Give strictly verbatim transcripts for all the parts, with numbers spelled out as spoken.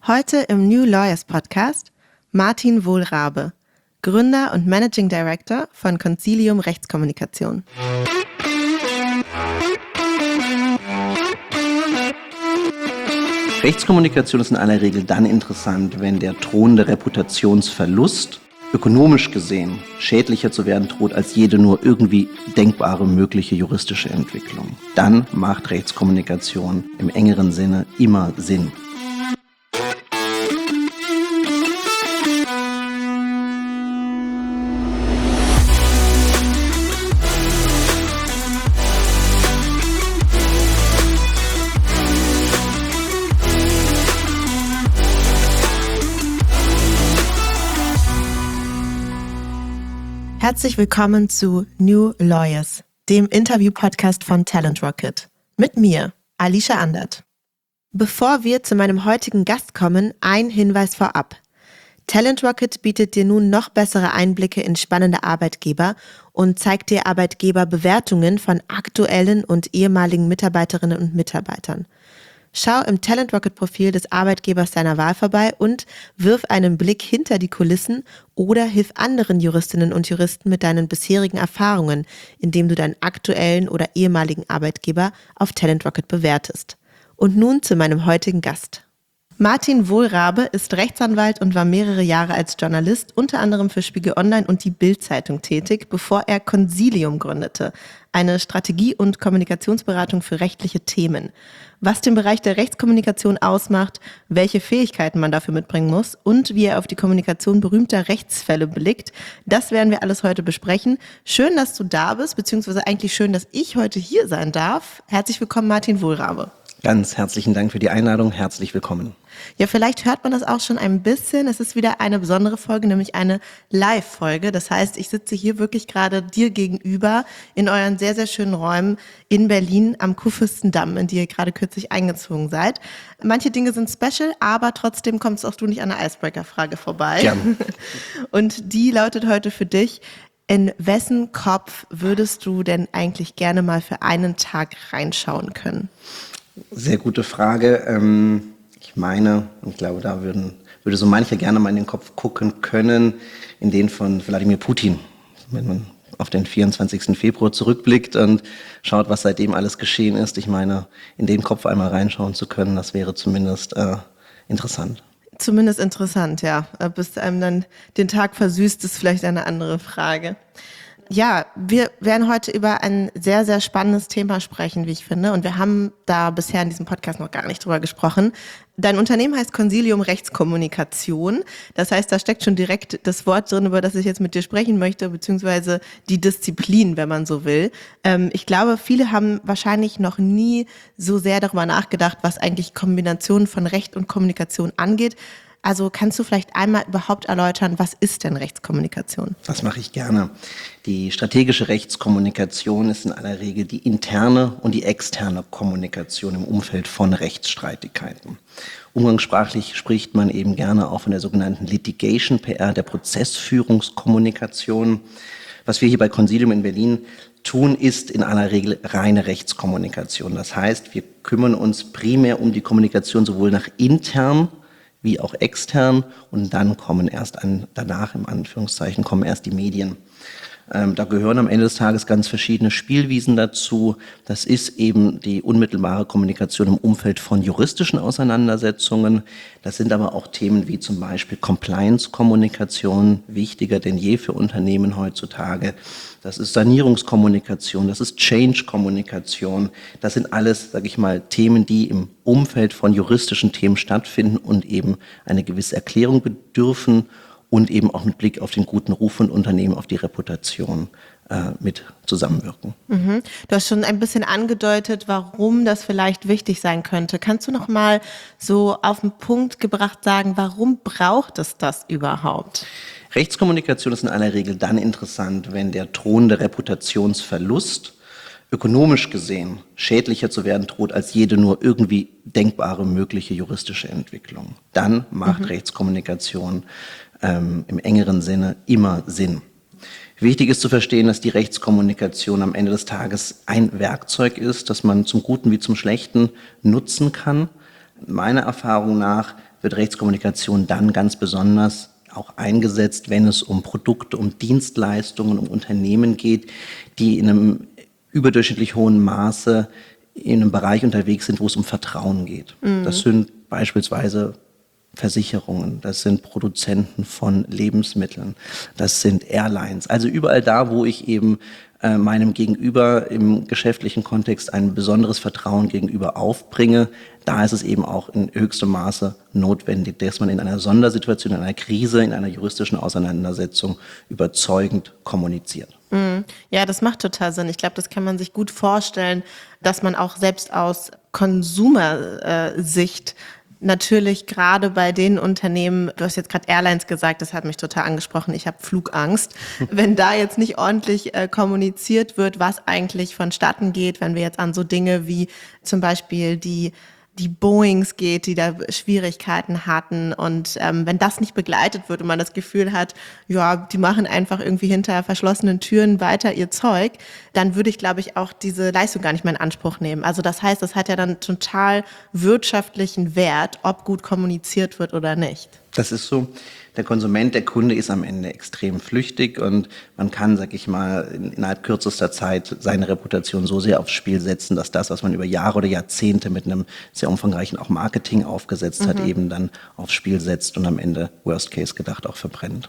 Heute im New Lawyers Podcast Martin Wohlrabe, Gründer und Managing Director von Consilium Rechtskommunikation. Rechtskommunikation ist in aller Regel dann interessant, wenn der drohende Reputationsverlust ökonomisch gesehen schädlicher zu werden droht als jede nur irgendwie denkbare mögliche juristische Entwicklung. Dann macht Rechtskommunikation im engeren Sinne immer Sinn. Herzlich willkommen zu New Lawyers, dem Interview-Podcast von Talent Rocket. Mit mir, Alicia Andert. Bevor wir zu meinem heutigen Gast kommen, ein Hinweis vorab. Talent Rocket bietet dir nun noch bessere Einblicke in spannende Arbeitgeber und zeigt dir Arbeitgeberbewertungen von aktuellen und ehemaligen Mitarbeiterinnen und Mitarbeitern. Schau im Talent Rocket Profil des Arbeitgebers deiner Wahl vorbei und wirf einen Blick hinter die Kulissen oder hilf anderen Juristinnen und Juristen mit deinen bisherigen Erfahrungen, indem du deinen aktuellen oder ehemaligen Arbeitgeber auf Talent Rocket bewertest. Und nun zu meinem heutigen Gast. Martin Wohlrabe ist Rechtsanwalt und war mehrere Jahre als Journalist, unter anderem für Spiegel Online und die Bild-Zeitung tätig, bevor er Consilium gründete, eine Strategie- und Kommunikationsberatung für rechtliche Themen. Was den Bereich der Rechtskommunikation ausmacht, welche Fähigkeiten man dafür mitbringen muss und wie er auf die Kommunikation berühmter Rechtsfälle blickt, das werden wir alles heute besprechen. Schön, dass du da bist, beziehungsweise eigentlich schön, dass ich heute hier sein darf. Herzlich willkommen, Martin Wohlrabe. Ganz herzlichen Dank für die Einladung. Herzlich willkommen. Ja, vielleicht hört man das auch schon ein bisschen. Es ist wieder eine besondere Folge, nämlich eine Live-Folge. Das heißt, ich sitze hier wirklich gerade dir gegenüber in euren sehr, sehr schönen Räumen in Berlin am Kurfürstendamm, in die ihr gerade kürzlich eingezogen seid. Manche Dinge sind special, aber trotzdem kommst auch du nicht an der Icebreaker-Frage vorbei. Gerne. Und die lautet heute für dich: In wessen Kopf würdest du denn eigentlich gerne mal für einen Tag reinschauen können? Sehr gute Frage. Ähm, ich meine, ich glaube, da würden, würde so mancher gerne mal in den Kopf gucken können, in den von Wladimir Putin. Wenn man auf den vierundzwanzigsten Februar zurückblickt und schaut, was seitdem alles geschehen ist. Ich meine, in den Kopf einmal reinschauen zu können, das wäre zumindest äh, interessant. Zumindest interessant, ja. Bis einem dann den Tag versüßt, ist vielleicht eine andere Frage. Ja, wir werden heute über ein sehr, sehr spannendes Thema sprechen, wie ich finde. Und wir haben da bisher in diesem Podcast noch gar nicht drüber gesprochen. Dein Unternehmen heißt Consilium Rechtskommunikation. Das heißt, da steckt schon direkt das Wort drin, über das ich jetzt mit dir sprechen möchte, beziehungsweise die Disziplin, wenn man so will. Ähm, ich glaube, viele haben wahrscheinlich noch nie so sehr darüber nachgedacht, was eigentlich Kombinationen von Recht und Kommunikation angeht. Also kannst du vielleicht einmal überhaupt erläutern, was ist denn Rechtskommunikation? Das mache ich gerne. Die strategische Rechtskommunikation ist in aller Regel die interne und die externe Kommunikation im Umfeld von Rechtsstreitigkeiten. Umgangssprachlich spricht man eben gerne auch von der sogenannten Litigation P R, der Prozessführungskommunikation. Was wir hier bei Consilium in Berlin tun, ist in aller Regel reine Rechtskommunikation. Das heißt, wir kümmern uns primär um die Kommunikation sowohl nach intern wie auch extern, und dann kommen erst an, danach im Anführungszeichen, kommen erst die Medien. Ähm, da gehören am Ende des Tages ganz verschiedene Spielwiesen dazu. Das ist eben die unmittelbare Kommunikation im Umfeld von juristischen Auseinandersetzungen. Das sind aber auch Themen wie zum Beispiel Compliance-Kommunikation, wichtiger denn je für Unternehmen heutzutage. Das ist Sanierungskommunikation, das ist Change-Kommunikation. Das sind alles, sage ich mal, Themen, die im Umfeld von juristischen Themen stattfinden und eben eine gewisse Erklärung bedürfen und eben auch mit Blick auf den guten Ruf von Unternehmen, auf die Reputation äh, mit zusammenwirken. Mhm. Du hast schon ein bisschen angedeutet, warum das vielleicht wichtig sein könnte. Kannst du noch mal so auf den Punkt gebracht sagen, warum braucht es das überhaupt? Rechtskommunikation ist in aller Regel dann interessant, wenn der drohende Reputationsverlust ökonomisch gesehen schädlicher zu werden droht als jede nur irgendwie denkbare mögliche juristische Entwicklung. Dann macht mhm. Rechtskommunikation ähm, im engeren Sinne immer Sinn. Wichtig ist zu verstehen, dass die Rechtskommunikation am Ende des Tages ein Werkzeug ist, das man zum Guten wie zum Schlechten nutzen kann. Meiner Erfahrung nach wird Rechtskommunikation dann ganz besonders auch eingesetzt, wenn es um Produkte, um Dienstleistungen, um Unternehmen geht, die in einem überdurchschnittlich hohen Maße in einem Bereich unterwegs sind, wo es um Vertrauen geht. Mhm. Das sind beispielsweise Versicherungen, das sind Produzenten von Lebensmitteln, das sind Airlines. Also überall da, wo ich eben äh, meinem Gegenüber im geschäftlichen Kontext ein besonderes Vertrauen gegenüber aufbringe, da ist es eben auch in höchstem Maße notwendig, dass man in einer Sondersituation, in einer Krise, in einer juristischen Auseinandersetzung überzeugend kommuniziert. Ja, das macht total Sinn. Ich glaube, das kann man sich gut vorstellen, dass man auch selbst aus Konsumersicht natürlich gerade bei den Unternehmen, du hast jetzt gerade Airlines gesagt, das hat mich total angesprochen, ich habe Flugangst. Wenn da jetzt nicht ordentlich äh, kommuniziert wird, was eigentlich vonstatten geht, wenn wir jetzt an so Dinge wie zum Beispiel die die Boeings geht, die da Schwierigkeiten hatten und ähm, wenn das nicht begleitet wird und man das Gefühl hat, ja, die machen einfach irgendwie hinter verschlossenen Türen weiter ihr Zeug, dann würde ich, glaube ich, auch diese Leistung gar nicht mehr in Anspruch nehmen. Also das heißt, das hat ja dann total wirtschaftlichen Wert, ob gut kommuniziert wird oder nicht. Das ist so. Der Konsument, der Kunde ist am Ende extrem flüchtig und man kann, sag ich mal, innerhalb kürzester Zeit seine Reputation so sehr aufs Spiel setzen, dass das, was man über Jahre oder Jahrzehnte mit einem sehr umfangreichen auch Marketing aufgesetzt mhm. hat, eben dann aufs Spiel setzt und am Ende, worst case gedacht, auch verbrennt.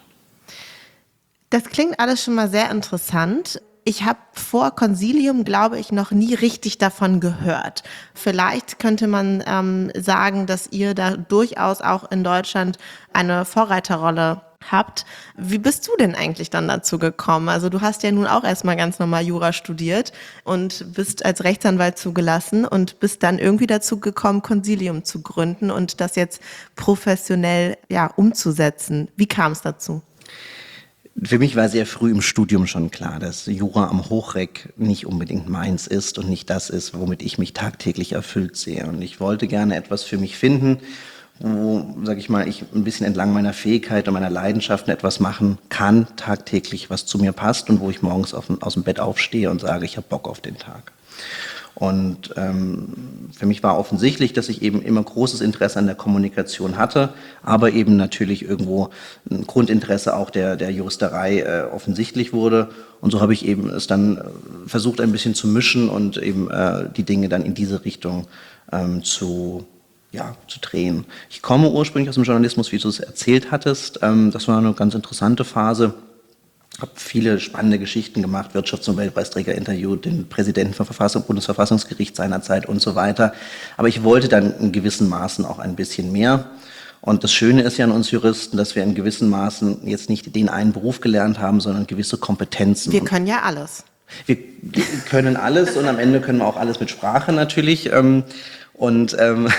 Das klingt alles schon mal sehr interessant. Ich habe vor Consilium, glaube ich, noch nie richtig davon gehört. Vielleicht könnte man ähm, sagen, dass ihr da durchaus auch in Deutschland eine Vorreiterrolle habt. Wie bist du denn eigentlich dann dazu gekommen? Also du hast ja nun auch erstmal ganz normal Jura studiert und bist als Rechtsanwalt zugelassen und bist dann irgendwie dazu gekommen, Consilium zu gründen und das jetzt professionell ja umzusetzen. Wie kam es dazu? Für mich war sehr früh im Studium schon klar, dass Jura am Hochreck nicht unbedingt meins ist und nicht das ist, womit ich mich tagtäglich erfüllt sehe. Und ich wollte gerne etwas für mich finden, wo, sag ich mal, ich ein bisschen entlang meiner Fähigkeit und meiner Leidenschaften etwas machen kann, tagtäglich, was zu mir passt und wo ich morgens auf, aus dem Bett aufstehe und sage, ich habe Bock auf den Tag. Und ähm, für mich war offensichtlich, dass ich eben immer großes Interesse an der Kommunikation hatte, aber eben natürlich irgendwo ein Grundinteresse auch der, der Juristerei äh, offensichtlich wurde. Und so habe ich eben es dann äh, versucht, ein bisschen zu mischen und eben äh, die Dinge dann in diese Richtung ähm, zu, ja, zu drehen. Ich komme ursprünglich aus dem Journalismus, wie du es erzählt hattest. Ähm, das war eine ganz interessante Phase. Habe viele spannende Geschichten gemacht, Wirtschafts- und Weltpreisträger interviewt, den Präsidenten vom Verfassung, Bundesverfassungsgericht seinerzeit und so weiter. Aber ich wollte dann in gewissen Maßen auch ein bisschen mehr. Und das Schöne ist ja an uns Juristen, dass wir in gewissen Maßen jetzt nicht den einen Beruf gelernt haben, sondern gewisse Kompetenzen. Wir können ja alles. Wir können alles und am Ende können wir auch alles mit Sprache natürlich. Und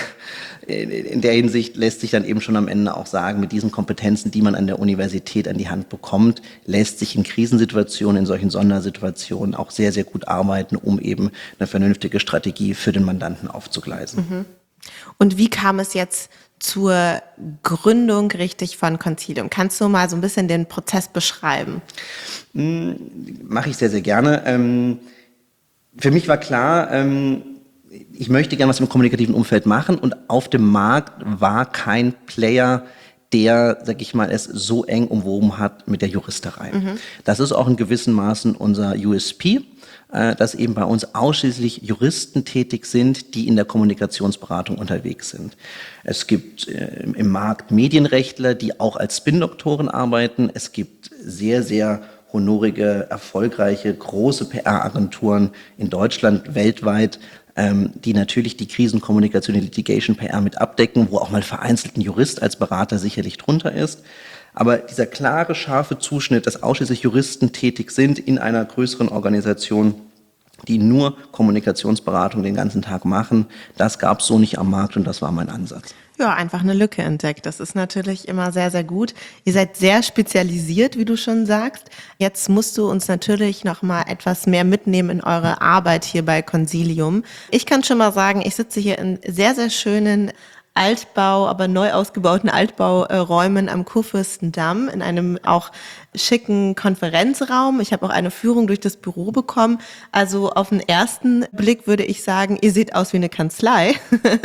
in der Hinsicht lässt sich dann eben schon am Ende auch sagen, mit diesen Kompetenzen, die man an der Universität an die Hand bekommt, lässt sich in Krisensituationen, in solchen Sondersituationen auch sehr, sehr gut arbeiten, um eben eine vernünftige Strategie für den Mandanten aufzugleisen. Mhm. Und wie kam es jetzt zur Gründung richtig von Consilium? Kannst du mal so ein bisschen den Prozess beschreiben? Hm, mache ich sehr, sehr gerne. Ähm, für mich war klar, ähm, ich möchte gerne was im kommunikativen Umfeld machen und auf dem Markt war kein Player, der, sag ich mal, es so eng umwoben hat mit der Juristerei. Mhm. Das ist auch in gewissen Maßen unser U S P, äh, dass eben bei uns ausschließlich Juristen tätig sind, die in der Kommunikationsberatung unterwegs sind. Es gibt äh, im Markt Medienrechtler, die auch als Spin-Doktoren arbeiten. Es gibt sehr, sehr honorige, erfolgreiche, große P R-Agenturen in Deutschland, weltweit, ähm, die natürlich die Krisenkommunikation, die Litigation-P R mit abdecken, wo auch mal vereinzelt ein Jurist als Berater sicherlich drunter ist. Aber dieser klare, scharfe Zuschnitt, dass ausschließlich Juristen tätig sind in einer größeren Organisation, die nur Kommunikationsberatung den ganzen Tag machen, das gab es so nicht am Markt und das war mein Ansatz. Ja, einfach eine Lücke entdeckt. Das ist natürlich immer sehr, sehr gut. Ihr seid sehr spezialisiert, wie du schon sagst. Jetzt musst du uns natürlich noch mal etwas mehr mitnehmen in eure Arbeit hier bei Consilium. Ich kann schon mal sagen, ich sitze hier in sehr, sehr schönen Altbau, aber neu ausgebauten Altbauräumen am Kurfürstendamm in einem auch schicken Konferenzraum. Ich habe auch eine Führung durch das Büro bekommen. Also auf den ersten Blick würde ich sagen, ihr seht aus wie eine Kanzlei,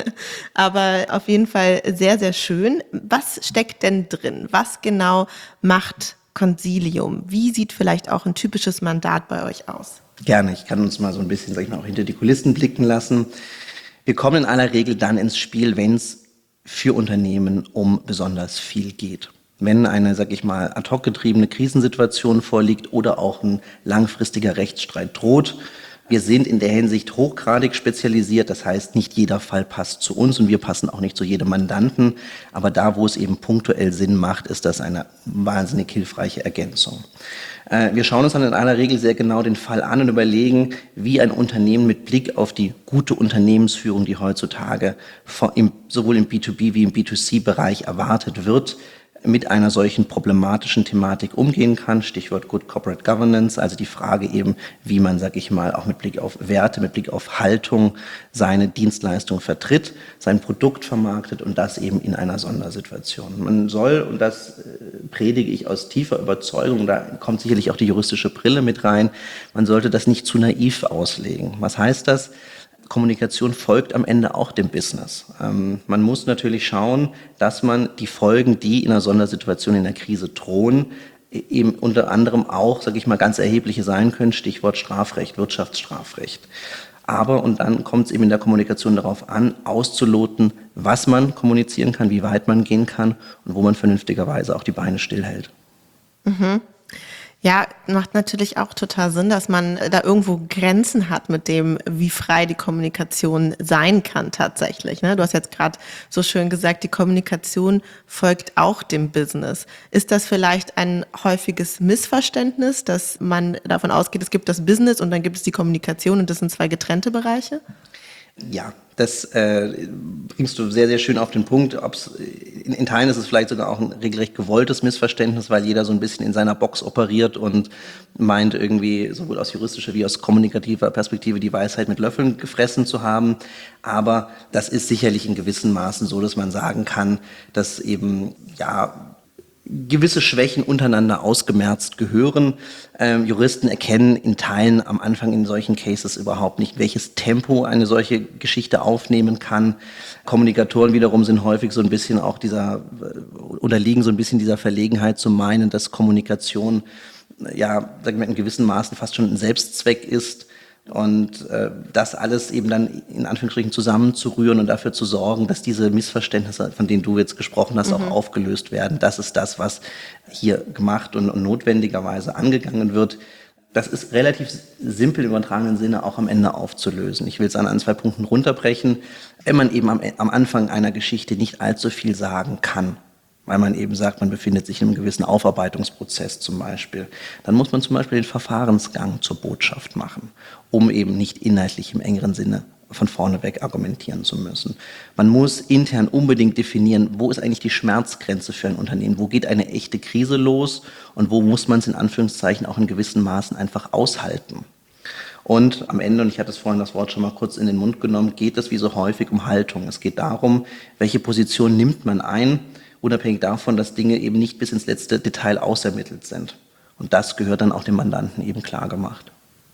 aber auf jeden Fall sehr, sehr schön. Was steckt denn drin? Was genau macht Consilium? Wie sieht vielleicht auch ein typisches Mandat bei euch aus? Gerne, ich kann uns mal so ein bisschen, sag ich mal, auch hinter die Kulissen blicken lassen. Wir kommen in aller Regel dann ins Spiel, wenn es für Unternehmen um besonders viel geht. Wenn eine, sag ich mal, ad hoc getriebene Krisensituation vorliegt oder auch ein langfristiger Rechtsstreit droht. Wir sind in der Hinsicht hochgradig spezialisiert, das heißt, nicht jeder Fall passt zu uns und wir passen auch nicht zu jedem Mandanten, aber da, wo es eben punktuell Sinn macht, ist das eine wahnsinnig hilfreiche Ergänzung. Äh, wir schauen uns dann in aller Regel sehr genau den Fall an und überlegen, wie ein Unternehmen mit Blick auf die gute Unternehmensführung, die heutzutage sowohl im B zwei B wie im B zwei C-Bereich erwartet wird, mit einer solchen problematischen Thematik umgehen kann. Stichwort Good Corporate Governance, also die Frage eben, wie man, sag ich mal, auch mit Blick auf Werte, mit Blick auf Haltung seine Dienstleistung vertritt, sein Produkt vermarktet und das eben in einer Sondersituation. Man soll, und das predige ich aus tiefer Überzeugung, da kommt sicherlich auch die juristische Brille mit rein, man sollte das nicht zu naiv auslegen. Was heißt das? Kommunikation folgt am Ende auch dem Business. Ähm, man muss natürlich schauen, dass man die Folgen, die in einer Sondersituation, in der Krise drohen, eben unter anderem auch, sage ich mal, ganz erhebliche sein können, Stichwort Strafrecht, Wirtschaftsstrafrecht. Aber, und dann kommt es eben in der Kommunikation darauf an, auszuloten, was man kommunizieren kann, wie weit man gehen kann und wo man vernünftigerweise auch die Beine stillhält. Mhm. Ja, macht natürlich auch total Sinn, dass man da irgendwo Grenzen hat mit dem, wie frei die Kommunikation sein kann tatsächlich. Ne? Du hast jetzt gerade so schön gesagt, die Kommunikation folgt auch dem Business. Ist das vielleicht ein häufiges Missverständnis, dass man davon ausgeht, es gibt das Business und dann gibt es die Kommunikation und das sind zwei getrennte Bereiche? Ja, das äh, bringst du sehr, sehr schön auf den Punkt. Ob's, in, in Teilen ist es vielleicht sogar auch ein regelrecht gewolltes Missverständnis, weil jeder so ein bisschen in seiner Box operiert und meint irgendwie sowohl aus juristischer wie aus kommunikativer Perspektive die Weisheit mit Löffeln gefressen zu haben. Aber das ist sicherlich in gewissen Maßen so, dass man sagen kann, dass eben, ja, gewisse Schwächen untereinander ausgemerzt gehören. Ähm, Juristen erkennen in Teilen am Anfang in solchen Cases überhaupt nicht, welches Tempo eine solche Geschichte aufnehmen kann. Kommunikatoren wiederum sind häufig so ein bisschen auch dieser, unterliegen so ein bisschen dieser Verlegenheit zu meinen, dass Kommunikation, ja, sagen wir in gewissen Maßen fast schon ein Selbstzweck ist. Und äh, das alles eben dann in Anführungsstrichen zusammenzurühren und dafür zu sorgen, dass diese Missverständnisse, von denen du jetzt gesprochen hast, mhm. auch aufgelöst werden. Das ist das, was hier gemacht und, und notwendigerweise angegangen wird. Das ist relativ simpel im übertragenen Sinne auch am Ende aufzulösen. Ich will es an ein, zwei Punkten runterbrechen. Wenn man eben am, am Anfang einer Geschichte nicht allzu viel sagen kann, weil man eben sagt, man befindet sich in einem gewissen Aufarbeitungsprozess zum Beispiel, dann muss man zum Beispiel den Verfahrensgang zur Botschaft machen, um eben nicht inhaltlich im engeren Sinne von vorne weg argumentieren zu müssen. Man muss intern unbedingt definieren, wo ist eigentlich die Schmerzgrenze für ein Unternehmen, wo geht eine echte Krise los und wo muss man es in Anführungszeichen auch in gewissen Maßen einfach aushalten. Und am Ende, und ich hatte es vorhin das Wort schon mal kurz in den Mund genommen, geht es wie so häufig um Haltung. Es geht darum, welche Position nimmt man ein, unabhängig davon, dass Dinge eben nicht bis ins letzte Detail ausermittelt sind. Und das gehört dann auch dem Mandanten eben klar gemacht.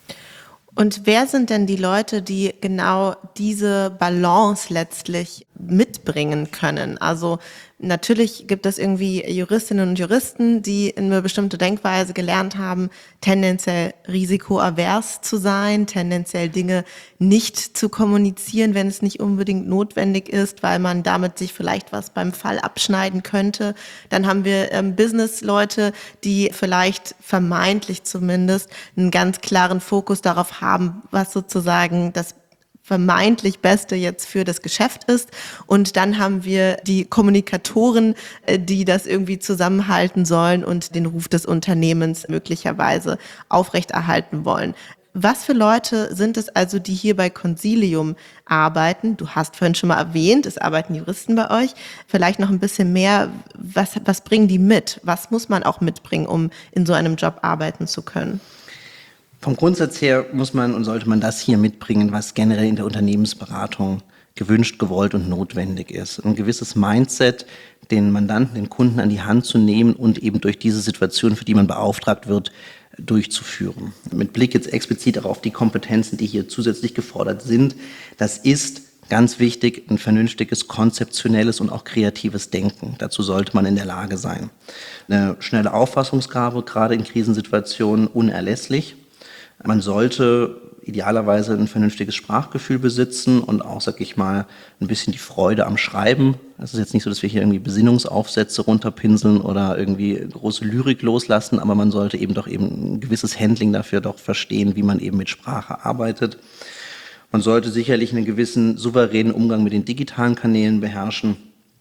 Und wer sind denn die Leute, die genau diese Balance letztlich mitbringen können? Also natürlich gibt es irgendwie Juristinnen und Juristen, die eine bestimmte Denkweise gelernt haben, tendenziell risikoavers zu sein, tendenziell Dinge nicht zu kommunizieren, wenn es nicht unbedingt notwendig ist, weil man damit sich vielleicht was beim Fall abschneiden könnte. Dann haben wir ähm, Business-Leute, die vielleicht vermeintlich zumindest einen ganz klaren Fokus darauf haben, was sozusagen das vermeintlich Beste jetzt für das Geschäft ist. Und dann haben wir die Kommunikatoren, die das irgendwie zusammenhalten sollen und den Ruf des Unternehmens möglicherweise aufrechterhalten wollen. Was für Leute sind es also, die hier bei Consilium arbeiten? Du hast vorhin schon mal erwähnt, es arbeiten Juristen bei euch. Vielleicht noch ein bisschen mehr. Was, was bringen die mit? Was muss man auch mitbringen, um in so einem Job arbeiten zu können? Vom Grundsatz her muss man und sollte man das hier mitbringen, was generell in der Unternehmensberatung gewünscht, gewollt und notwendig ist. Ein gewisses Mindset, den Mandanten, den Kunden an die Hand zu nehmen und eben durch diese Situation, für die man beauftragt wird, durchzuführen. Mit Blick jetzt explizit auch auf die Kompetenzen, die hier zusätzlich gefordert sind. Das ist ganz wichtig, ein vernünftiges, konzeptionelles und auch kreatives Denken. Dazu sollte man in der Lage sein. Eine schnelle Auffassungsgabe, gerade in Krisensituationen, unerlässlich. Man sollte idealerweise ein vernünftiges Sprachgefühl besitzen und auch, sag ich mal, ein bisschen die Freude am Schreiben. Es ist jetzt nicht so, dass wir hier irgendwie Besinnungsaufsätze runterpinseln oder irgendwie große Lyrik loslassen, aber man sollte eben doch eben ein gewisses Handling dafür doch verstehen, wie man eben mit Sprache arbeitet. Man sollte sicherlich einen gewissen souveränen Umgang mit den digitalen Kanälen beherrschen.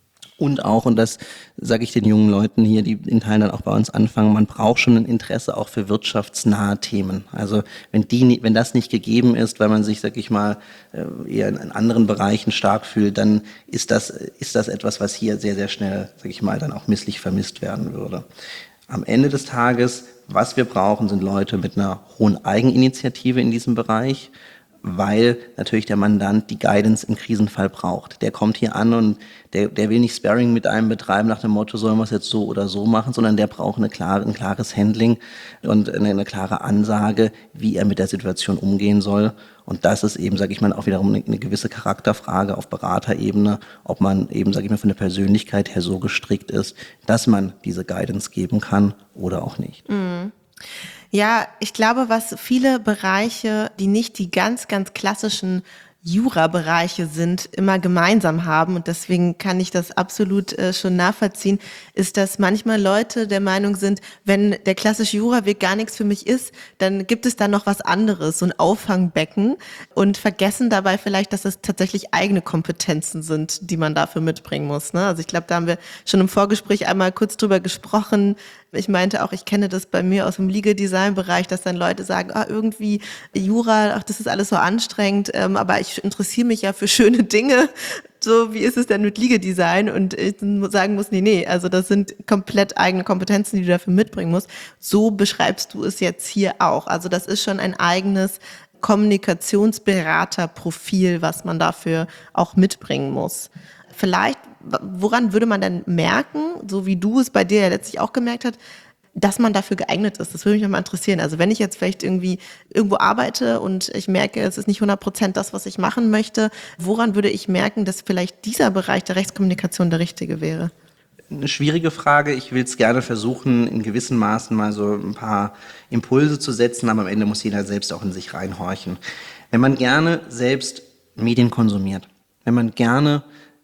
Und auch, und das sage ich den jungen Leuten hier, die in Teilen dann auch bei uns anfangen, man braucht schon ein Interesse auch für wirtschaftsnahe Themen. Also wenn die, wenn das nicht gegeben ist, weil man sich, sag ich mal, eher in anderen Bereichen stark fühlt, dann ist das, ist das etwas, was hier sehr, sehr schnell, sag ich mal, dann auch misslich vermisst werden würde. Am Ende des Tages, was wir brauchen, sind Leute mit einer hohen Eigeninitiative in diesem Bereich, weil natürlich der Mandant die Guidance im Krisenfall braucht. Der kommt hier an und der, der will nicht Sparring mit einem betreiben nach dem Motto, sollen wir es jetzt so oder so machen, sondern der braucht eine klare, ein klares Handling und eine, eine klare Ansage, wie er mit der Situation umgehen soll. Und das ist eben, sage ich mal, auch wiederum eine, eine gewisse Charakterfrage auf Beraterebene, ob man eben, sage ich mal, von der Persönlichkeit her so gestrickt ist, dass man diese Guidance geben kann oder auch nicht. Mhm. Ja, ich glaube, was viele Bereiche, die nicht die ganz, ganz klassischen Jura-Bereiche sind, immer gemeinsam haben, und deswegen kann ich das absolut äh, schon nachvollziehen, ist, dass manchmal Leute der Meinung sind, wenn der klassische Jura-Weg gar nichts für mich ist, dann gibt es da noch was anderes, so ein Auffangbecken, und vergessen dabei vielleicht, dass es tatsächlich eigene Kompetenzen sind, die man dafür mitbringen muss. Ne? Also ich glaube, da haben wir schon im Vorgespräch einmal kurz drüber gesprochen. Ich meinte auch, ich kenne das bei mir aus dem Legal Design Bereich, dass dann Leute sagen, ah, irgendwie Jura, ach, das ist alles so anstrengend, ähm, aber ich interessiere mich ja für schöne Dinge. So, wie ist es denn mit Legal Design? Und ich sagen muss, nee, nee, also das sind komplett eigene Kompetenzen, die du dafür mitbringen musst. So beschreibst du es jetzt hier auch. Also das ist schon ein eigenes Kommunikationsberaterprofil, was man dafür auch mitbringen muss. Vielleicht, woran würde man denn merken, so wie du es bei dir ja letztlich auch gemerkt hast, dass man dafür geeignet ist? Das würde mich nochmal interessieren. Also wenn ich jetzt vielleicht irgendwie irgendwo arbeite und ich merke, es ist nicht hundert Prozent das, was ich machen möchte, woran würde ich merken, dass vielleicht dieser Bereich der Rechtskommunikation der richtige wäre? Eine schwierige Frage. Ich will es gerne versuchen, in gewissen Maßen mal so ein paar Impulse zu setzen, aber am Ende muss jeder selbst auch in sich reinhorchen. Wenn man gerne selbst Medien konsumiert, wenn man gerne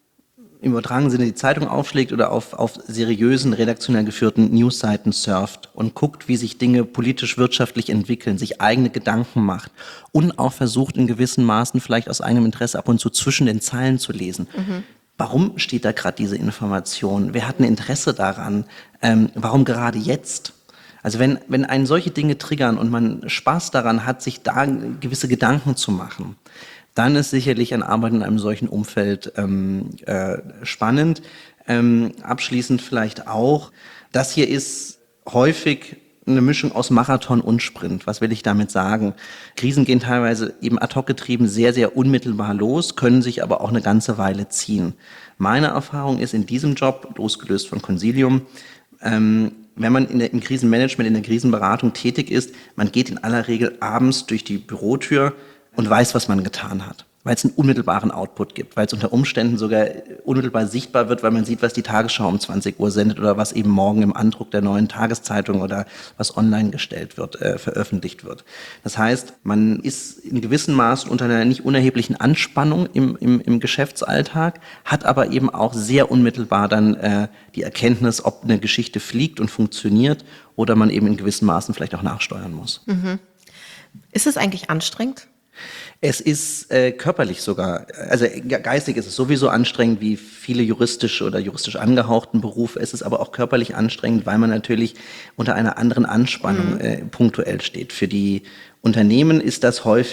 im übertragenen Sinne die Zeitung aufschlägt oder auf, auf seriösen, redaktionell geführten Newsseiten surft und guckt, wie sich Dinge politisch, wirtschaftlich entwickeln, sich eigene Gedanken macht und auch versucht, in gewissen Maßen vielleicht aus eigenem Interesse ab und zu zwischen den Zeilen zu lesen. Mhm. Warum steht da gerade diese Information? Wer hat ein Interesse daran? Ähm, warum gerade jetzt? Also wenn, wenn einen solche Dinge triggern und man Spaß daran hat, sich da gewisse Gedanken zu machen, dann ist sicherlich ein Arbeiten in einem solchen Umfeld ähm, äh, spannend. Ähm, abschließend vielleicht auch, das hier ist häufig eine Mischung aus Marathon und Sprint. Was will ich damit sagen? Krisen gehen teilweise eben ad hoc getrieben sehr, sehr unmittelbar los, können sich aber auch eine ganze Weile ziehen. Meine Erfahrung ist in diesem Job, losgelöst von Consilium, ähm, wenn man in der, im Krisenmanagement, in der Krisenberatung tätig ist, man geht in aller Regel abends durch die Bürotür und weiß, was man getan hat, weil es einen unmittelbaren Output gibt, weil es unter Umständen sogar unmittelbar sichtbar wird, weil man sieht, was die Tagesschau um zwanzig Uhr sendet oder was eben morgen im Andruck der neuen Tageszeitung oder was online gestellt wird, äh, veröffentlicht wird. Das heißt, man ist in gewissem Maß unter einer nicht unerheblichen Anspannung im, im, im Geschäftsalltag, hat aber eben auch sehr unmittelbar dann äh, die Erkenntnis, ob eine Geschichte fliegt und funktioniert oder man eben in gewissen Maßen vielleicht auch nachsteuern muss. Mhm. Ist es eigentlich anstrengend? Es ist äh, körperlich sogar, also geistig ist es sowieso anstrengend wie viele juristisch oder juristisch angehauchten Berufe. Es ist aber auch körperlich anstrengend, weil man natürlich unter einer anderen Anspannung mhm. äh, punktuell steht. Für die Unternehmen ist das häufig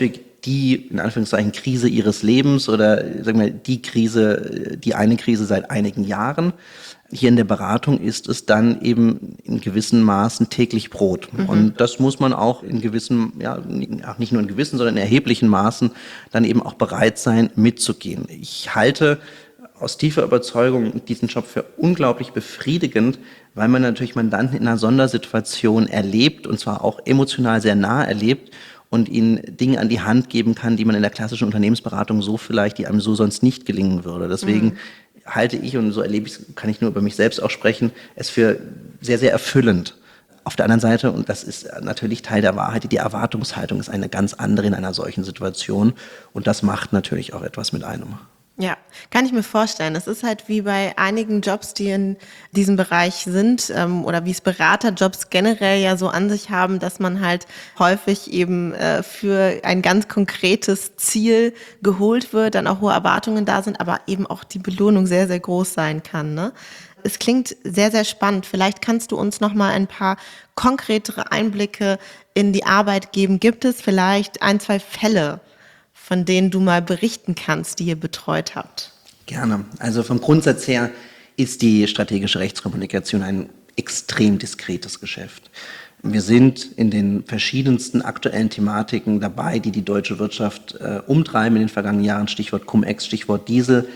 die, in Anführungszeichen, Krise ihres Lebens oder sagen wir die Krise, die eine Krise seit einigen Jahren. Hier in der Beratung ist es dann eben in gewissen Maßen täglich Brot. Mhm. Und das muss man auch in gewissen, ja, nicht nur in gewissen, sondern in erheblichen Maßen dann eben auch bereit sein, mitzugehen. Ich halte aus tiefer Überzeugung diesen Job für unglaublich befriedigend, weil man natürlich Mandanten in einer Sondersituation erlebt und zwar auch emotional sehr nah erlebt und ihnen Dinge an die Hand geben kann, die man in der klassischen Unternehmensberatung so vielleicht, die einem so sonst nicht gelingen würde. Deswegen mhm. halte ich, und so erlebe ich es, kann ich nur über mich selbst auch sprechen, es für sehr, sehr erfüllend. Auf der anderen Seite, und das ist natürlich Teil der Wahrheit, die Erwartungshaltung ist eine ganz andere in einer solchen Situation und das macht natürlich auch etwas mit einem. Ja, kann ich mir vorstellen. Es ist halt wie bei einigen Jobs, die in diesem Bereich sind ähm, oder wie es Beraterjobs generell ja so an sich haben, dass man halt häufig eben äh, für ein ganz konkretes Ziel geholt wird, dann auch hohe Erwartungen da sind, aber eben auch die Belohnung sehr, sehr groß sein kann, ne? Es klingt sehr, sehr spannend. Vielleicht kannst du uns noch mal ein paar konkretere Einblicke in die Arbeit geben. Gibt es vielleicht ein, zwei Fälle, von denen du mal berichten kannst, die ihr betreut habt? Gerne. Also vom Grundsatz her ist die strategische Rechtskommunikation ein extrem diskretes Geschäft. Wir sind in den verschiedensten aktuellen Thematiken dabei, die die deutsche Wirtschaft äh, umtreiben in den vergangenen Jahren. Stichwort Cum-Ex, Stichwort Diesel.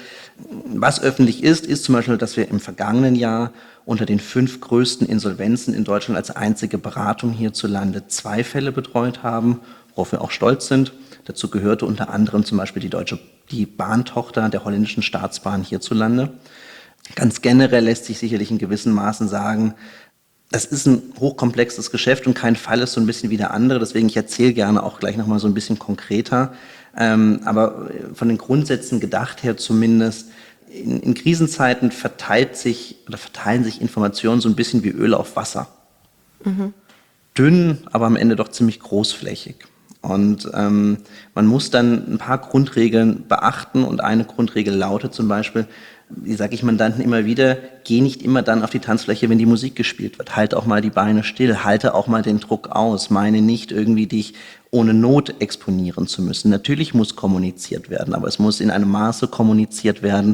Was öffentlich ist, ist zum Beispiel, dass wir im vergangenen Jahr unter den fünf größten Insolvenzen in Deutschland als einzige Beratung hierzulande zwei Fälle betreut haben, worauf wir auch stolz sind. Dazu gehörte unter anderem zum Beispiel die deutsche, die Bahntochter der holländischen Staatsbahn hierzulande. Ganz generell lässt sich sicherlich in gewissen Maßen sagen, das ist ein hochkomplexes Geschäft und kein Fall ist so ein bisschen wie der andere. Deswegen, ich erzähle gerne auch gleich nochmal so ein bisschen konkreter. Ähm, aber von den Grundsätzen gedacht her zumindest, in, in Krisenzeiten verteilt sich oder verteilen sich Informationen so ein bisschen wie Öl auf Wasser. Mhm. Dünn, aber am Ende doch ziemlich großflächig. Und ähm, man muss dann ein paar Grundregeln beachten und eine Grundregel lautet zum Beispiel, wie sage ich Mandanten immer wieder, geh nicht immer dann auf die Tanzfläche, wenn die Musik gespielt wird. Halte auch mal die Beine still, halte auch mal den Druck aus. Meine nicht irgendwie dich ohne Not exponieren zu müssen. Natürlich muss kommuniziert werden, aber es muss in einem Maße kommuniziert werden,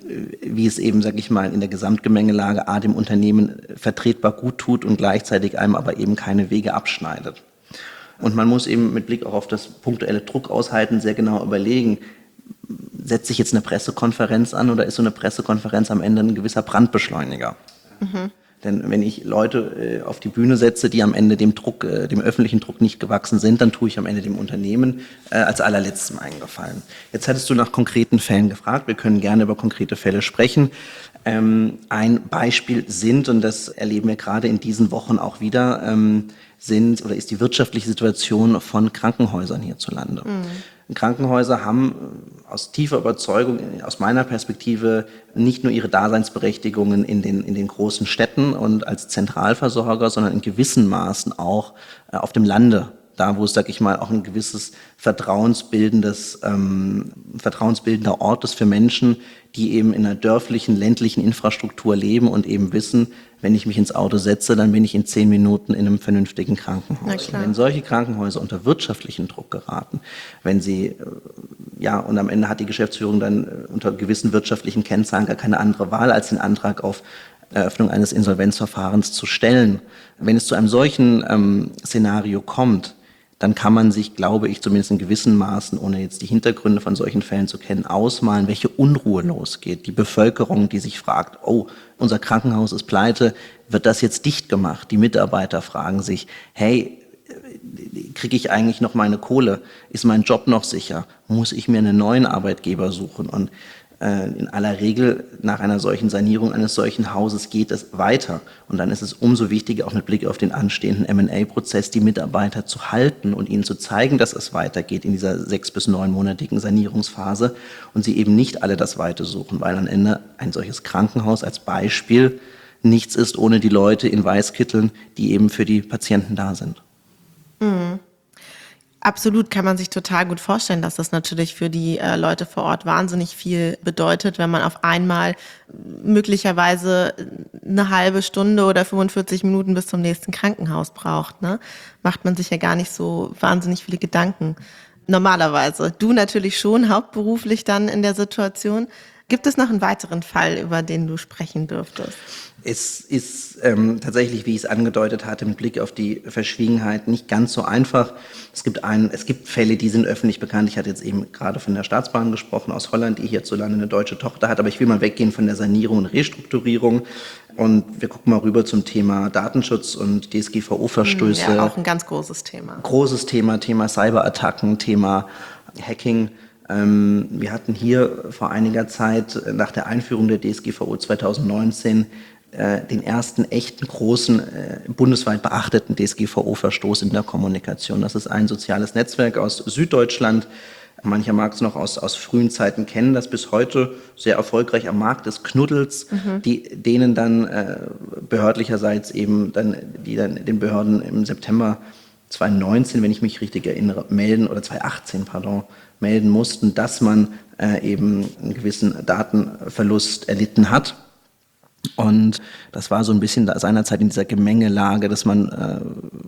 wie es eben, sage ich mal, in der Gesamtgemengelage A, dem Unternehmen vertretbar gut tut und gleichzeitig einem aber eben keine Wege abschneidet. Und man muss eben mit Blick auch auf das punktuelle Druck aushalten sehr genau überlegen, setze ich jetzt eine Pressekonferenz an oder ist so eine Pressekonferenz am Ende ein gewisser Brandbeschleuniger? Mhm. Denn wenn ich Leute äh, auf die Bühne setze, die am Ende dem Druck, äh, dem öffentlichen Druck nicht gewachsen sind, dann tue ich am Ende dem Unternehmen äh, als allerletztem einen Gefallen. Jetzt hattest du nach konkreten Fällen gefragt. Wir können gerne über konkrete Fälle sprechen. Ähm, ein Beispiel sind, und das erleben wir gerade in diesen Wochen auch wieder, ähm, sind oder ist die wirtschaftliche Situation von Krankenhäusern hierzulande. Mhm. Krankenhäuser haben aus tiefer Überzeugung, aus meiner Perspektive, nicht nur ihre Daseinsberechtigungen in den, in den großen Städten und als Zentralversorger, sondern in gewissen Maßen auch äh, auf dem Lande. Da, wo es, sag ich mal, auch ein gewisses vertrauensbildendes, ähm, vertrauensbildender Ort ist für Menschen, die eben in einer dörflichen, ländlichen Infrastruktur leben und eben wissen, wenn ich mich ins Auto setze, dann bin ich in zehn Minuten in einem vernünftigen Krankenhaus. Und wenn solche Krankenhäuser unter wirtschaftlichen Druck geraten, wenn sie, äh, ja, und am Ende hat die Geschäftsführung dann äh, unter gewissen wirtschaftlichen Kennzahlen gar keine andere Wahl, als den Antrag auf Eröffnung eines Insolvenzverfahrens zu stellen. Wenn es zu einem solchen ähm, Szenario kommt, dann kann man sich, glaube ich, zumindest in gewissen Maßen, ohne jetzt die Hintergründe von solchen Fällen zu kennen, ausmalen, welche Unruhe losgeht. Die Bevölkerung, die sich fragt, oh, unser Krankenhaus ist pleite, wird das jetzt dicht gemacht? Die Mitarbeiter fragen sich, hey, kriege ich eigentlich noch meine Kohle? Ist mein Job noch sicher? Muss ich mir einen neuen Arbeitgeber suchen? Und in aller Regel nach einer solchen Sanierung eines solchen Hauses geht es weiter. Und dann ist es umso wichtiger, auch mit Blick auf den anstehenden M and A-Prozess, die Mitarbeiter zu halten und ihnen zu zeigen, dass es weitergeht in dieser sechs- bis neunmonatigen Sanierungsphase und sie eben nicht alle das Weite suchen, weil am Ende ein solches Krankenhaus als Beispiel nichts ist ohne die Leute in Weißkitteln, die eben für die Patienten da sind. Mhm. Absolut, kann man sich total gut vorstellen, dass das natürlich für die äh, Leute vor Ort wahnsinnig viel bedeutet, wenn man auf einmal möglicherweise eine halbe Stunde oder fünfundvierzig Minuten bis zum nächsten Krankenhaus braucht, ne? Macht man sich ja gar nicht so wahnsinnig viele Gedanken. normalerweise. Du natürlich schon hauptberuflich dann in der Situation. Gibt es noch einen weiteren Fall, über den du sprechen dürftest? Es ist ähm, tatsächlich, wie ich es angedeutet hatte, mit Blick auf die Verschwiegenheit nicht ganz so einfach. Es gibt einen, es gibt Fälle, die sind öffentlich bekannt. Ich hatte jetzt eben gerade von der Staatsbahn gesprochen aus Holland, die hierzulande eine deutsche Tochter hat. Aber ich will mal weggehen von der Sanierung und Restrukturierung. Und wir gucken mal rüber zum Thema Datenschutz und D S G V O-Verstöße. Ja, auch ein ganz großes Thema. Großes Thema, Thema Cyberattacken, Thema Hacking. Wir hatten hier vor einiger Zeit nach der Einführung der D S G V O zwanzig neunzehn den ersten echten großen, bundesweit beachteten D S G V O-Verstoß in der Kommunikation. Das ist ein soziales Netzwerk aus Süddeutschland. Mancher mag es noch aus, aus frühen Zeiten kennen, das bis heute sehr erfolgreich am Markt ist, Knuddels, mhm. die, denen dann äh, behördlicherseits eben, dann, die dann den Behörden im September zwanzig neunzehn, wenn ich mich richtig erinnere, melden, oder zwanzig achtzehn, pardon, melden mussten, dass man äh, eben einen gewissen Datenverlust erlitten hat. Und das war so ein bisschen seinerzeit in dieser Gemengelage, dass man äh,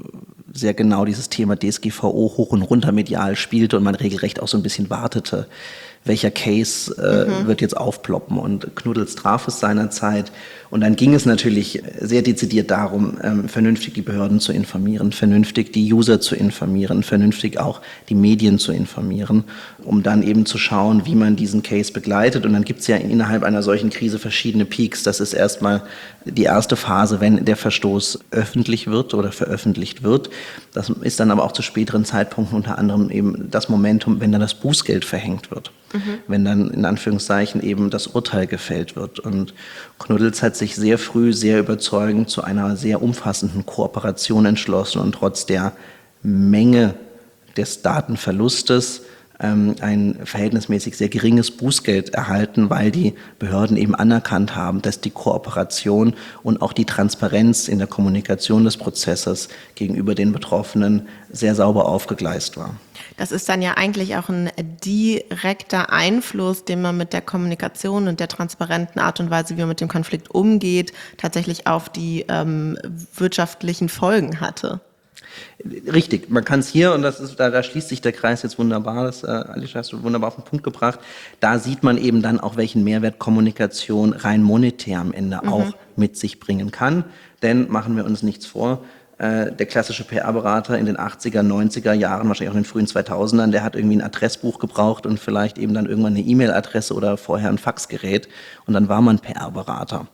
sehr genau dieses Thema D S G V O hoch und runter medial spielte und man regelrecht auch so ein bisschen wartete, welcher Case äh, mhm. wird jetzt aufploppen, und Knuddels traf es seinerzeit. Und dann ging es natürlich sehr dezidiert darum, ähm, vernünftig die Behörden zu informieren, vernünftig die User zu informieren, vernünftig auch die Medien zu informieren, um dann eben zu schauen, wie man diesen Case begleitet. Und dann gibt es ja innerhalb einer solchen Krise verschiedene Peaks. Das ist erstmal die erste Phase, wenn der Verstoß öffentlich wird oder veröffentlicht wird. Das ist dann aber auch zu späteren Zeitpunkten unter anderem eben das Momentum, wenn dann das Bußgeld verhängt wird. Mhm. Wenn dann in Anführungszeichen eben das Urteil gefällt wird. Und Knuddels hat sich sehr früh, sehr überzeugend zu einer sehr umfassenden Kooperation entschlossen und trotz der Menge des Datenverlustes ähm, ein verhältnismäßig sehr geringes Bußgeld erhalten, weil die Behörden eben anerkannt haben, dass die Kooperation und auch die Transparenz in der Kommunikation des Prozesses gegenüber den Betroffenen sehr sauber aufgegleist war. Das ist dann ja eigentlich auch ein direkter Einfluss, den man mit der Kommunikation und der transparenten Art und Weise, wie man mit dem Konflikt umgeht, tatsächlich auf die ähm, wirtschaftlichen Folgen hatte. Richtig, man kann es hier, und das ist, da, da schließt sich der Kreis jetzt wunderbar, das äh, Alicia, hast du wunderbar auf den Punkt gebracht, da sieht man eben dann auch, welchen Mehrwert Kommunikation rein monetär am Ende mhm. auch mit sich bringen kann. Denn, machen wir uns nichts vor, äh, der klassische P R-Berater in den achtziger, neunziger Jahren, wahrscheinlich auch in den frühen zweitausendern, der hat irgendwie ein Adressbuch gebraucht und vielleicht eben dann irgendwann eine E-Mail-Adresse oder vorher ein Faxgerät, und dann war man P R-Berater.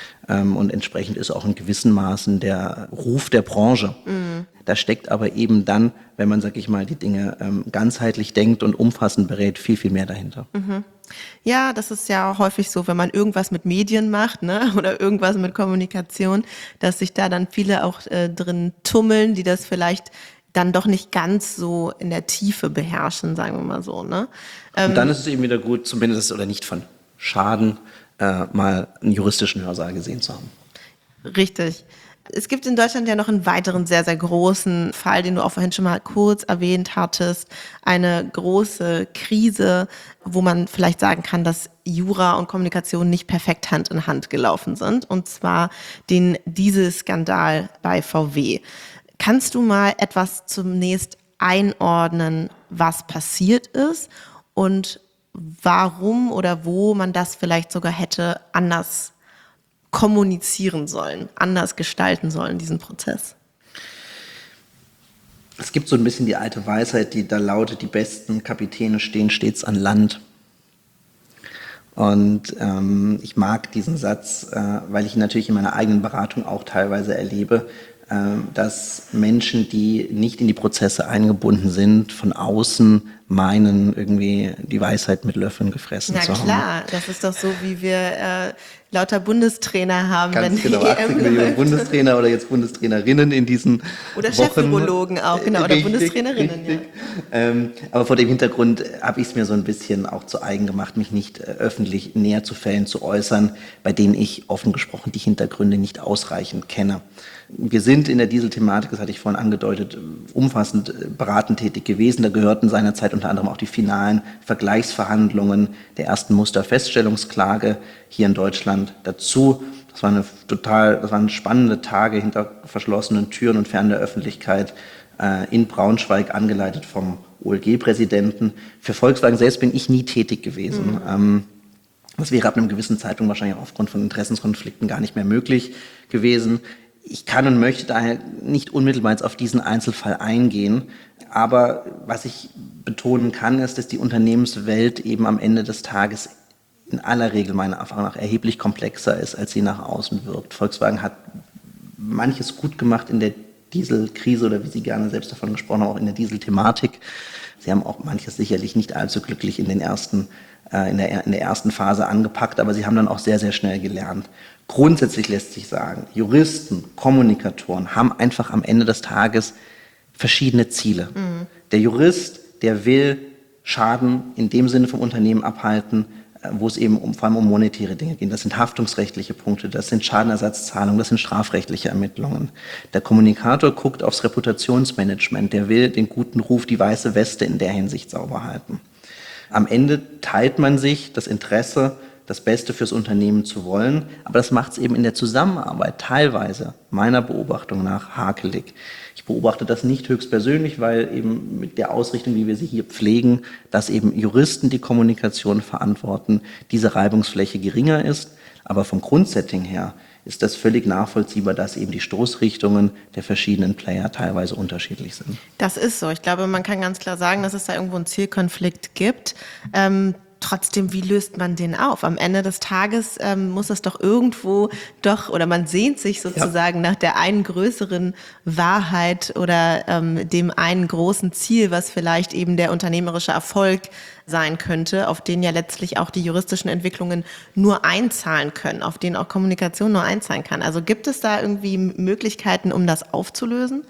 Und entsprechend ist auch in gewissen Maßen der Ruf der Branche. Mhm. Da steckt aber eben dann, wenn man, sag ich mal, die Dinge ähm, ganzheitlich denkt und umfassend berät, viel, viel mehr dahinter. Mhm. Ja, das ist ja häufig so, wenn man irgendwas mit Medien macht, ne, oder irgendwas mit Kommunikation, dass sich da dann viele auch äh, drin tummeln, die das vielleicht dann doch nicht ganz so in der Tiefe beherrschen, sagen wir mal so. Ne? Ähm, und dann ist es eben wieder gut, zumindest oder nicht von Schaden, Äh, mal einen juristischen Hörsaal gesehen zu haben. Richtig. Es gibt in Deutschland ja noch einen weiteren sehr, sehr großen Fall, den du auch vorhin schon mal kurz erwähnt hattest. Eine große Krise, wo man vielleicht sagen kann, dass Jura und Kommunikation nicht perfekt Hand in Hand gelaufen sind. Und zwar den Dieselskandal bei V W. Kannst du mal etwas zunächst einordnen, was passiert ist und warum oder wo man das vielleicht sogar hätte anders kommunizieren sollen, anders gestalten sollen, diesen Prozess? Es gibt so ein bisschen die alte Weisheit, die da lautet, die besten Kapitäne stehen stets an Land. Und ähm, ich mag diesen Satz, äh, weil ich ihn natürlich in meiner eigenen Beratung auch teilweise erlebe, äh, dass Menschen, die nicht in die Prozesse eingebunden sind, von außen meinen, irgendwie die Weisheit mit Löffeln gefressen Na zu haben. Na klar, das ist doch so, wie wir äh, lauter Bundestrainer haben. Ganz wenn genau, die achtzig Millionen Bundestrainer oder jetzt Bundestrainerinnen in diesen Oder Wochen. Chefvirologen auch, genau, oder richtig, Bundestrainerinnen. Richtig. Ja. Ähm, aber vor dem Hintergrund habe ich es mir so ein bisschen auch zu eigen gemacht, mich nicht äh, öffentlich näher zu Fällen zu äußern, bei denen ich offen gesprochen die Hintergründe nicht ausreichend kenne. Wir sind in der Diesel-Thematik, das hatte ich vorhin angedeutet, umfassend beratend tätig gewesen. Da gehörten seinerzeit unter anderem auch die finalen Vergleichsverhandlungen der ersten Musterfeststellungsklage hier in Deutschland dazu. Das war eine total, das waren spannende Tage hinter verschlossenen Türen und fern der Öffentlichkeit. äh, in Braunschweig, angeleitet vom O L G-Präsidenten. Für Volkswagen selbst bin ich nie tätig gewesen. Mhm. Ähm, das wäre ab einem gewissen Zeitpunkt wahrscheinlich auch aufgrund von Interessenskonflikten gar nicht mehr möglich gewesen. Ich kann und möchte daher nicht unmittelbar jetzt auf diesen Einzelfall eingehen. Aber was ich betonen kann, ist, dass die Unternehmenswelt eben am Ende des Tages in aller Regel meiner Erfahrung nach erheblich komplexer ist, als sie nach außen wirkt. Volkswagen hat manches gut gemacht in der Dieselkrise oder wie Sie gerne selbst davon gesprochen haben, auch in der Dieselthematik. Sie haben auch manches sicherlich nicht allzu glücklich in den ersten, äh, in der, in der ersten Phase angepackt, aber sie haben dann auch sehr, sehr schnell gelernt. Grundsätzlich lässt sich sagen, Juristen, Kommunikatoren haben einfach am Ende des Tages verschiedene Ziele. Mhm. Der Jurist, der will Schaden in dem Sinne vom Unternehmen abhalten, wo es eben um, vor allem um monetäre Dinge geht. Das sind haftungsrechtliche Punkte, das sind Schadenersatzzahlungen, das sind strafrechtliche Ermittlungen. Der Kommunikator guckt aufs Reputationsmanagement, der will den guten Ruf, die weiße Weste in der Hinsicht sauber halten. Am Ende teilt man sich das Interesse, das Beste fürs Unternehmen zu wollen, aber das macht es eben in der Zusammenarbeit teilweise, meiner Beobachtung nach, hakelig. Ich beobachte das nicht höchstpersönlich, weil eben mit der Ausrichtung, wie wir sie hier pflegen, dass eben Juristen die Kommunikation verantworten, diese Reibungsfläche geringer ist. Aber vom Grundsetting her ist das völlig nachvollziehbar, dass eben die Stoßrichtungen der verschiedenen Player teilweise unterschiedlich sind. Das ist so. Ich glaube, man kann ganz klar sagen, dass es da irgendwo einen Zielkonflikt gibt. Ähm Trotzdem, wie löst man den auf? Am Ende des Tages ähm, muss es doch irgendwo doch, oder man sehnt sich sozusagen ja. nach der einen größeren Wahrheit oder ähm, dem einen großen Ziel, was vielleicht eben der unternehmerische Erfolg sein könnte, auf den ja letztlich auch die juristischen Entwicklungen nur einzahlen können, auf den auch Kommunikation nur einzahlen kann. Also gibt es da irgendwie Möglichkeiten, um das aufzulösen?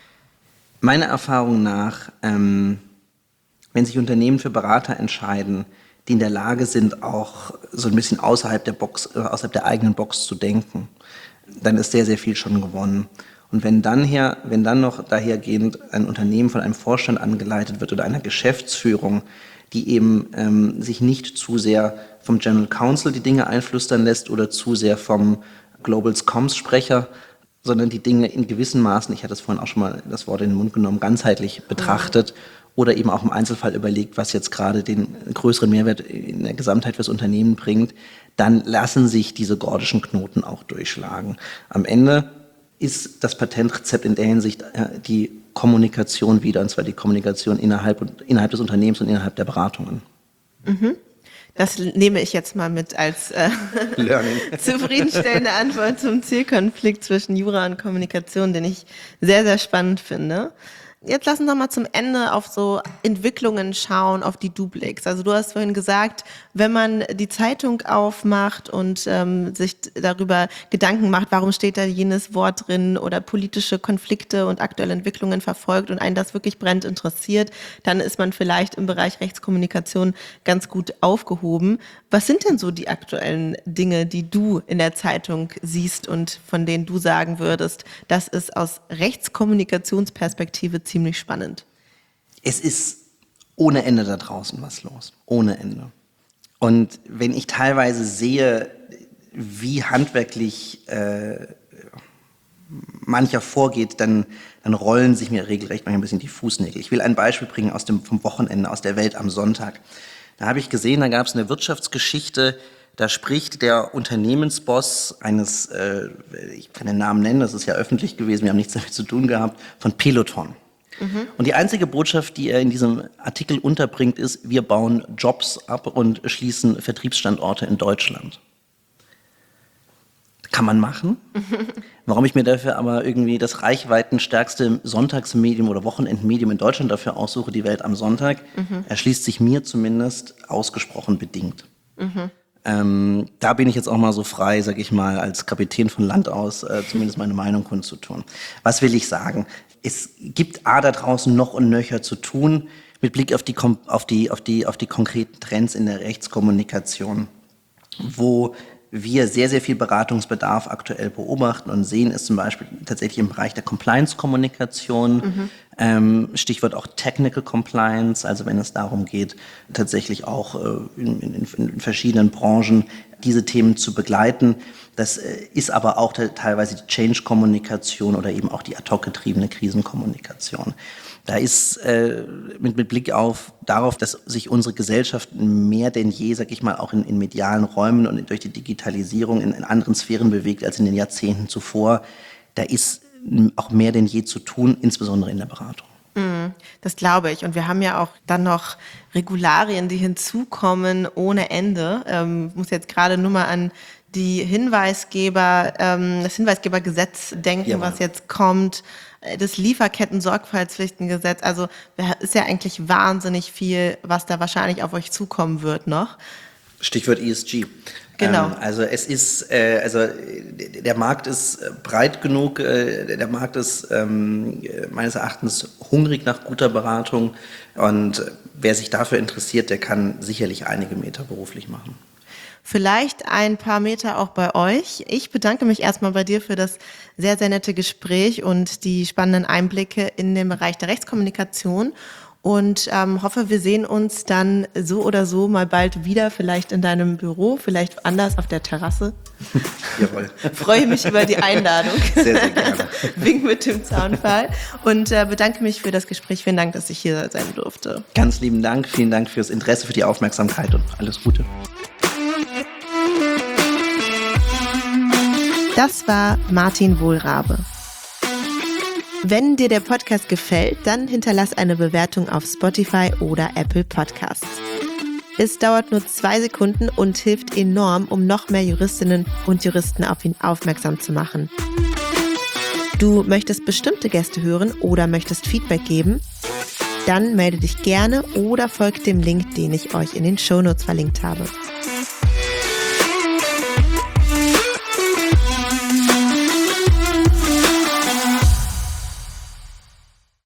Meiner Erfahrung nach, ähm, wenn sich Unternehmen für Berater entscheiden, die in der Lage sind, auch so ein bisschen außerhalb der Box, äh, außerhalb der eigenen Box zu denken, dann ist sehr, sehr viel schon gewonnen. Und wenn dann her, wenn dann noch dahergehend ein Unternehmen von einem Vorstand angeleitet wird oder einer Geschäftsführung, die eben ähm, sich nicht zu sehr vom General Counsel die Dinge einflüstern lässt oder zu sehr vom Global Comms Sprecher, sondern die Dinge in gewissen Maßen, ich hatte es vorhin auch schon mal das Wort in den Mund genommen, ganzheitlich betrachtet, mhm. oder eben auch im Einzelfall überlegt, was jetzt gerade den größeren Mehrwert in der Gesamtheit fürs Unternehmen bringt, dann lassen sich diese gordischen Knoten auch durchschlagen. Am Ende ist das Patentrezept in der Hinsicht die Kommunikation wieder, und zwar die Kommunikation innerhalb, innerhalb des Unternehmens und innerhalb der Beratungen. Mhm. Das nehme ich jetzt mal mit als äh, zufriedenstellende Antwort zum Zielkonflikt zwischen Jura und Kommunikation, den ich sehr, sehr spannend finde. Jetzt lassen wir mal zum Ende auf so Entwicklungen schauen, auf die du blickst. Also du hast vorhin gesagt, wenn man die Zeitung aufmacht und ähm, sich darüber Gedanken macht, warum steht da jenes Wort drin oder politische Konflikte und aktuelle Entwicklungen verfolgt und einen das wirklich brennend interessiert, dann ist man vielleicht im Bereich Rechtskommunikation ganz gut aufgehoben. Was sind denn so die aktuellen Dinge, die du in der Zeitung siehst und von denen du sagen würdest, das ist aus Rechtskommunikationsperspektive ziemlich spannend? Es ist ohne Ende da draußen was los. Ohne Ende. Und wenn ich teilweise sehe, wie handwerklich äh, mancher vorgeht, dann, dann rollen sich mir regelrecht manchmal ein bisschen die Fußnägel. Ich will ein Beispiel bringen aus dem, vom Wochenende, aus der Welt am Sonntag. Da habe ich gesehen, da gab es eine Wirtschaftsgeschichte, da spricht der Unternehmensboss eines, äh, ich kann den Namen nennen, das ist ja öffentlich gewesen, wir haben nichts damit zu tun gehabt, von Peloton. Mhm. Und die einzige Botschaft, die er in diesem Artikel unterbringt, ist, wir bauen Jobs ab und schließen Vertriebsstandorte in Deutschland. Kann man machen. Mhm. Warum ich mir dafür aber irgendwie das reichweitenstärkste Sonntagsmedium oder Wochenendmedium in Deutschland dafür aussuche, die Welt am Sonntag, mhm. erschließt sich mir zumindest ausgesprochen bedingt. Mhm. Ähm, da bin ich jetzt auch mal so frei, sag ich mal, als Kapitän von Land aus, äh, zumindest meine Meinung kundzutun. Was will ich sagen? Es gibt A da draußen noch und nöcher zu tun, mit Blick auf die, auf die, auf die, auf die konkreten Trends in der Rechtskommunikation, wo wir sehr, sehr viel Beratungsbedarf aktuell beobachten und sehen, ist zum Beispiel tatsächlich im Bereich der Compliance-Kommunikation, mhm. Ähm, Stichwort auch Technical Compliance, also wenn es darum geht, tatsächlich auch äh, in, in, in verschiedenen Branchen diese Themen zu begleiten. Das äh, ist aber auch te- teilweise die Change-Kommunikation oder eben auch die ad hoc getriebene Krisenkommunikation. Da ist äh, mit, mit Blick auf darauf, dass sich unsere Gesellschaft mehr denn je, sag ich mal, auch in, in medialen Räumen und durch die Digitalisierung in, in anderen Sphären bewegt als in den Jahrzehnten zuvor, da ist auch mehr denn je zu tun, insbesondere in der Beratung. Das glaube ich. Und wir haben ja auch dann noch Regularien, die hinzukommen ohne Ende. Ähm, ich muss jetzt gerade nur mal an die Hinweisgeber, ähm, das Hinweisgebergesetz denken, Jawohl. was jetzt kommt, das Lieferketten-Sorgfaltspflichtengesetz. Also ist ja eigentlich wahnsinnig viel, was da wahrscheinlich auf euch zukommen wird noch. Stichwort E S G. Genau. Ähm, also es ist, äh, also der Markt ist breit genug, äh, der Markt ist ähm, meines Erachtens hungrig nach guter Beratung und wer sich dafür interessiert, der kann sicherlich einige Meter beruflich machen. Vielleicht ein paar Meter auch bei euch. Ich bedanke mich erstmal bei dir für das sehr, sehr nette Gespräch und die spannenden Einblicke in den Bereich der Rechtskommunikation und ähm, hoffe, wir sehen uns dann so oder so mal bald wieder, vielleicht in deinem Büro, vielleicht anders auf der Terrasse. Jawohl. Freue mich über die Einladung. Sehr, sehr gerne. Wink mit dem Zaunpfahl und äh, bedanke mich für das Gespräch. Vielen Dank, dass ich hier sein durfte. Ganz lieben Dank, vielen Dank fürs Interesse, für die Aufmerksamkeit und alles Gute. Das war Martin Wohlrabe. Wenn dir der Podcast gefällt, dann hinterlass eine Bewertung auf Spotify oder Apple Podcasts. Es dauert nur zwei Sekunden und hilft enorm, um noch mehr Juristinnen und Juristen auf ihn aufmerksam zu machen. Du möchtest bestimmte Gäste hören oder möchtest Feedback geben? Dann melde dich gerne oder folgt dem Link, den ich euch in den Shownotes verlinkt habe.